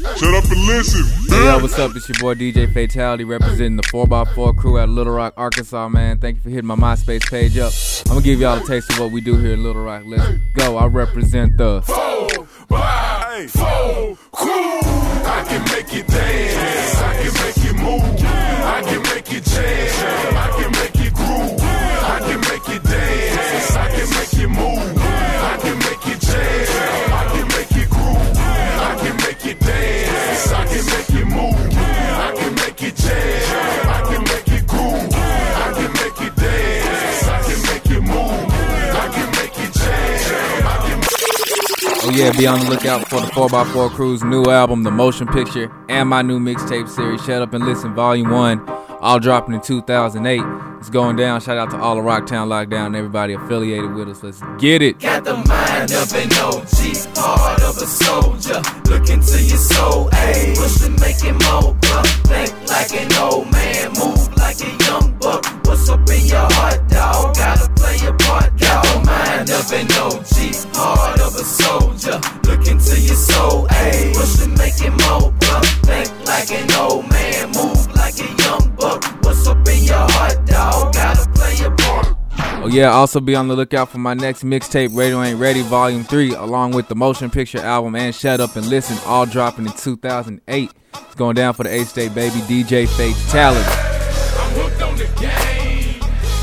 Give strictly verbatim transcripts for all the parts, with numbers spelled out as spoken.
Shut up and listen. Hey, yo, what's up? It's your boy D J Fatality representing the four by four crew out of Little Rock, Arkansas, man. Thank you for hitting my MySpace page up. I'm gonna give y'all a taste of what we do here in Little Rock. Let's go. I represent the Four by four crew. I can make it dance. I can make it move. I can make it jam. I can make it groove. I can make it dance. I can make it move. I can make it jam. I can make it groove. I can make it dance. I can make it move. I can make it jam. I can make it groove. I can make it dance. I can make it move. I can make it jam. I can Oh yeah, be on the lookout for the four by four Crew's new album, The Motion Picture, and my new mixtape series, Shut Up and Listen Volume one, all dropping in two thousand eight. It's going down. Shout out to all of Rocktown Lockdown and everybody affiliated with us. Let's get it. Got the mind of an O G, heart of a soldier. Look into your soul, ayy. Push and make it more, bruh. Think like an old man, move like a young buck. What's up in your heart, dawg? Gotta play your part, got the mind of an O G, heart of a soldier. Look into your soul, ayy. Push and make it more, bruh. Think like an old man, move like a young buck. What's up in your heart, dawg? Gotta play your part. Oh yeah, also be on the lookout for my next mixtape, Radio Ain't Ready Volume three, along with the Motion Picture album and Shut Up and Listen, all dropping in two thousand eight. It's going down for the A-State, baby. D J Fatality. I'm hooked on the game.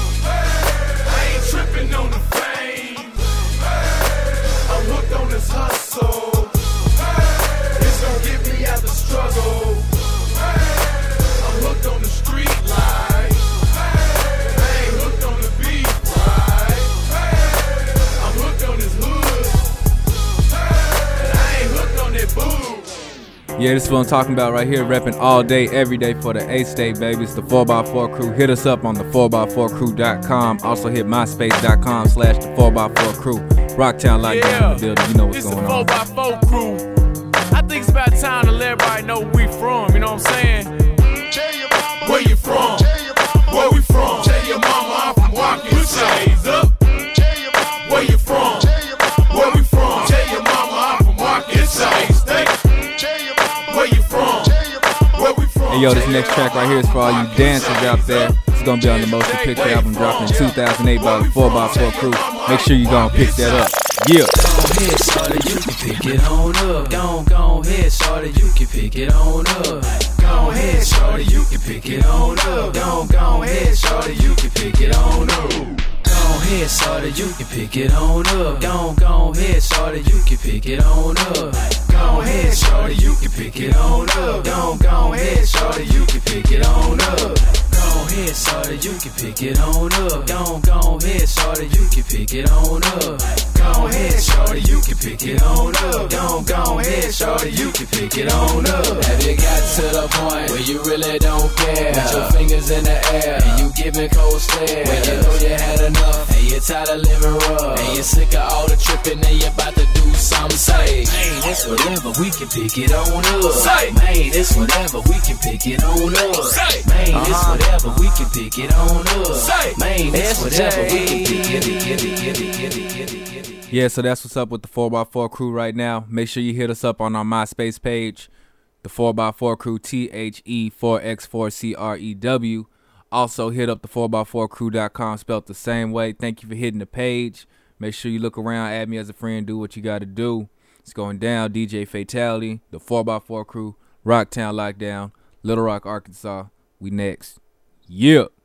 I ain't tripping on the fame. I'm hooked on this hustle. It's gonna get me out the struggle. I'm hooked on the street life. I ain't hooked on the beat, right? I'm hooked on this hood. And I ain't hooked on that boo. Yeah, this is what I'm talking about right here, repping all day, every day for the A-State, baby. It's the four by four Crew. Hit us up on the four by four crew dot com. Also hit myspace.com slash the four by four crew. Rocktown Lockdown Yeah, in the building. You know what's it's going the on. four by four crew. I think it's about time to let everybody know where we from, you know what I'm saying? Where you from? Where we from? Tell your mama I'm from Watkins. Put your hands up. Where you from? Where we from? Tell your mama I'm from Watkins. State. Where you from? Where we from? Hey yo, this next track right here is for all you dancers out there. It's gonna be on the Motion Picture album dropping in two thousand eight by the four by four Crew. Make sure you gonna pick that up. Yeah. Go ahead, shorty, you can pick it on up. Go, go ahead, shorty, you can pick it on up. Go ahead, shorty, you can pick it on up. Go, go ahead, shorty, you can pick it on up. Go ahead, shorty, you can pick it on up. Go, go ahead, shorty, you can pick it on up. Go ahead, shorty, you can pick it on up. Go, go ahead, shorty, you can pick it on up. Go ahead, shorty, you can pick it on up. Go, go ahead, shorty, you can pick it on up. Go ahead, shorty, you can pick it on up. Go, go ahead, shorty, you can pick it on up. Have you got to the point where you really don't care? Put your fingers in the air and you giving cold stare. When you know you had enough and you're tired of living rough and you're sick of all the tripping and you're about to do something. Say, man, it's whatever, we can pick it on up. Say, man, it's whatever, we can pick it on up. Say, man, it's whatever, we can pick it on up. Say, man, it's whatever, we can pick it. Yeah, so that's what's up with the four by four Crew right now. Make sure you hit us up on our MySpace page, the four by four Crew, T H E four X four C R E W. Also, hit up the four by four crew dot com, spelled the same way. Thank you for hitting the page. Make sure you look around, add me as a friend, do what you got to do. It's going down. D J Fatality, the four by four Crew, Rocktown Lockdown, Little Rock, Arkansas. We next. Yeah.